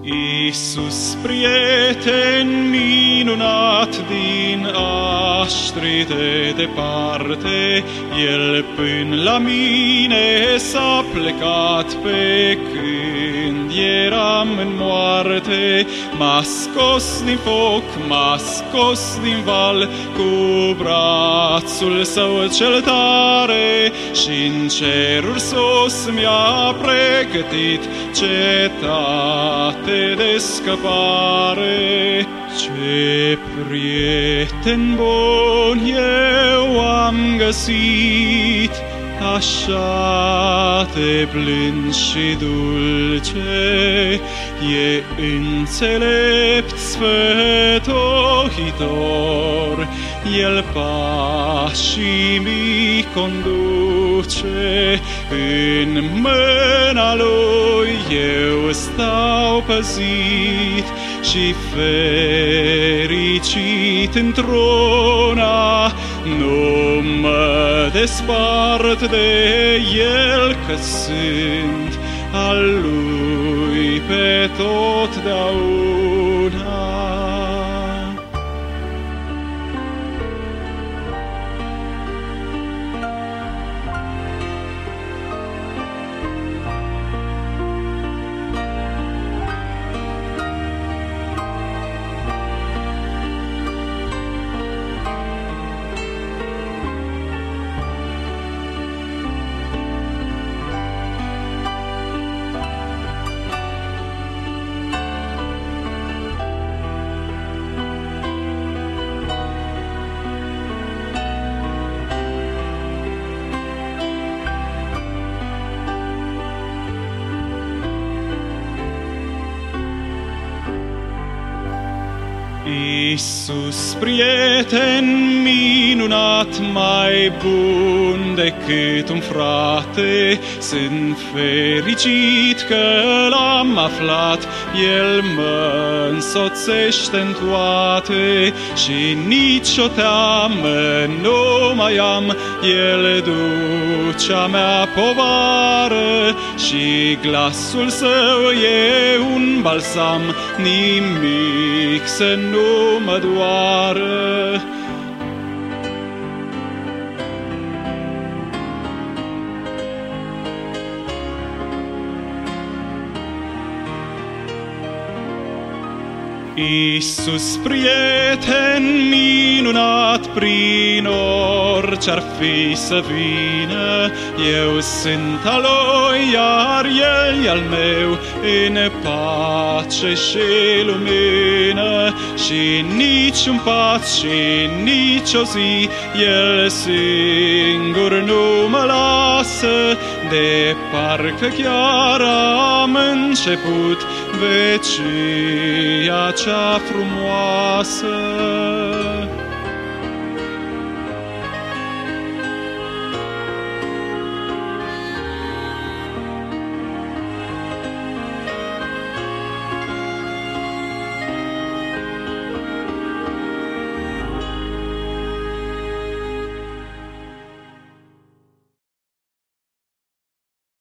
Iisus, prieten minunat din aștri de departe, El până la mine s-a plecat pe când eram în moarte. M-a scos din foc, m-a scos din val, cu brațul Său cel tare, și-n ceruri sus mi-a pregătit cetate de scăpare. Ce prieten bun eu am găsit, așa de blând și dulce, e înțelept, sfătuitor, El pașii mi conduce, în mâna Lui eu stau păzit și fericit într-una, nu mă despart de El, că sunt al Lui pe totdeauna. Iisus, prieten minunat, mai bun decât un frate, sunt fericit că L-am aflat, El mă însoțește-n toate și nicio teamă nu mai am, El duce a mea povară și glasul Său e un balsam, nimic să nu mă doară. Iisus, prieten minunat, prin orice-ar fi să vină, eu sunt al Lui, iar El e al meu, în pace și lumină, și niciun pas și nicio zi El singur nu mă lasă, de parcă chiar am început vecia cea frumoasă.